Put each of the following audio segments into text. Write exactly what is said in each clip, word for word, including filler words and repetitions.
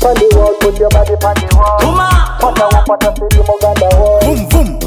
On the wall, put your body on the wall. What a what a city Muganda wall. Boom boom.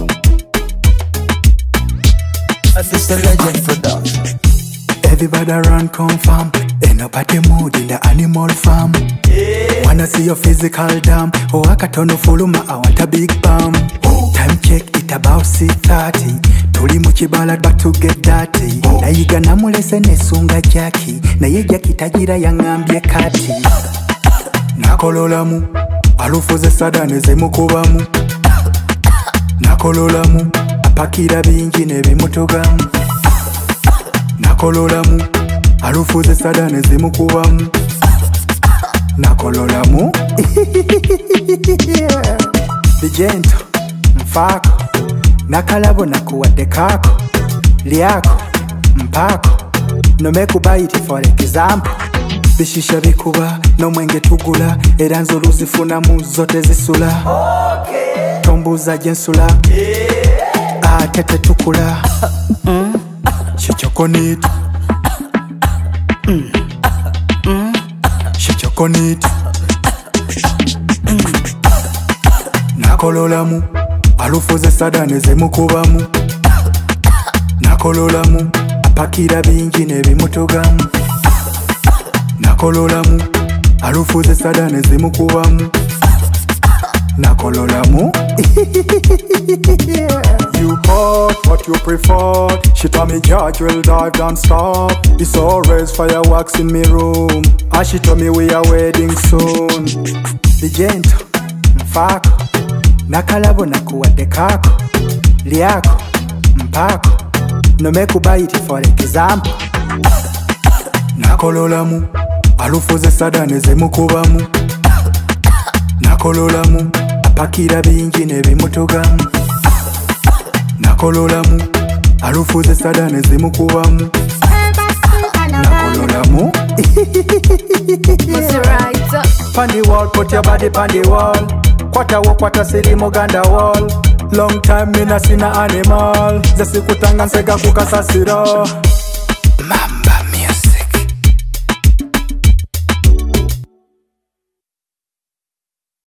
This the legend production. Everybody run come farm. End up at the mood in the animal farm. Yeah. Wanna see your physical damn. Oh, I can turn full ma, I want a big bam. Oh. Time check it about six thirty. Tuli muchibala back to get dirty. Oh. Na yiga namulese nesunga jaki. Na ye jaki tajira yangambye kati. Nakololamu alufuze sadane zemukubamu. Nakololamu apakira bingi nebimutogamu. Nakololamu alufuze sadane zemukubamu. Nakololamu Bijento mfako nakalabo nakuwadde kako lyako mpako no mekubayiti for example. Bishisha bikuba no mwenge tugula era nzolu zifunamu zote zisula. Okay. Tombuza jensula yeah. Atete tukula mm. Shichokonit mm. mm. Shichokonit mm. Nakololamu alufuze sadane zemukubamu. Nakololamu apakira bingi nebimutogamu. Nakololamu alufuze sadane zemukubamu. Nakololamu You hot, what you prefer. She told me George will dive, don't stop. It's always fireworks in me room. And she told me we are wedding soon. Bijento mfako nakalabo nakuwadde kako lyako mpako no mekubayiti for example. Nakololamu alufuze sadane zemukubamu. Nakololamu apakira bingi nebimutogamu. Nakololamu alufuze sadane zemukubamu. Nakololamu Pan the wall, put your body pan the wall. Kwata wo kwata city Muganda wall. Long time me na seen a animal. Zesi kutanga nsega kukasasiro.